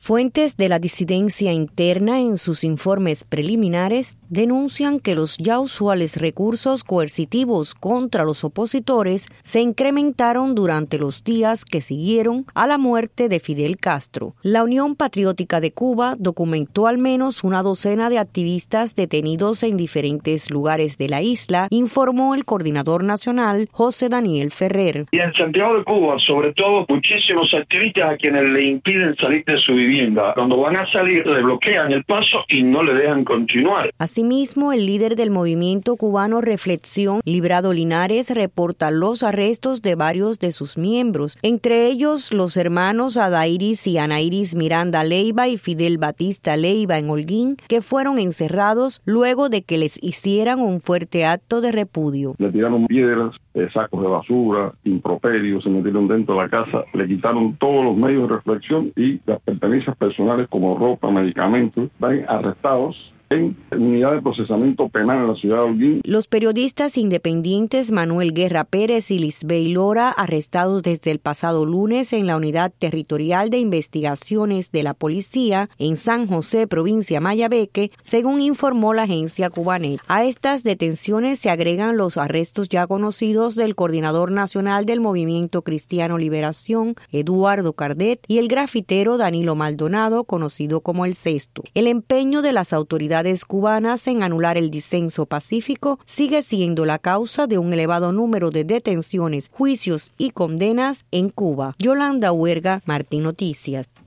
Fuentes de la disidencia interna en sus informes preliminares denuncian que los ya usuales recursos coercitivos contra los opositores se incrementaron durante los días que siguieron a la muerte de Fidel Castro. La Unión Patriótica de Cuba documentó al menos una docena de activistas detenidos en diferentes lugares de la isla, informó el coordinador nacional José Daniel Ferrer. Y en Santiago de Cuba, sobre todo, muchísimos activistas a quienes le impiden salir de su vivienda. Cuando van a salir, le bloquean el paso y no le dejan continuar. Asimismo, el líder del movimiento cubano Reflexión, Librado Linares, reporta los arrestos de varios de sus miembros, entre ellos los hermanos Adairis y Anairis Miranda Leiva y Fidel Batista Leiva en Holguín, que fueron encerrados luego de que les hicieran un fuerte acto de repudio. Le tiraron piedras, sacos de basura, improperios, se metieron dentro de la casa, le quitaron todos los medios de reflexión y las pertenencias personales como ropa, medicamentos, van arrestados en unidad de procesamiento penal en la ciudad de Holguín. Los periodistas independientes Manuel Guerra Pérez y Lisbey Lora, arrestados desde el pasado lunes en la Unidad Territorial de Investigaciones de la Policía en San José, provincia Mayabeque, según informó la agencia Cubanet. A estas detenciones se agregan los arrestos ya conocidos del coordinador nacional del Movimiento Cristiano Liberación, Eduardo Cardet, y el grafitero Danilo Maldonado, conocido como El Cesto. El empeño de las autoridades cubanas en anular el disenso pacífico sigue siendo la causa de un elevado número de detenciones, juicios y condenas en Cuba. Yolanda Huerga, Martín Noticias.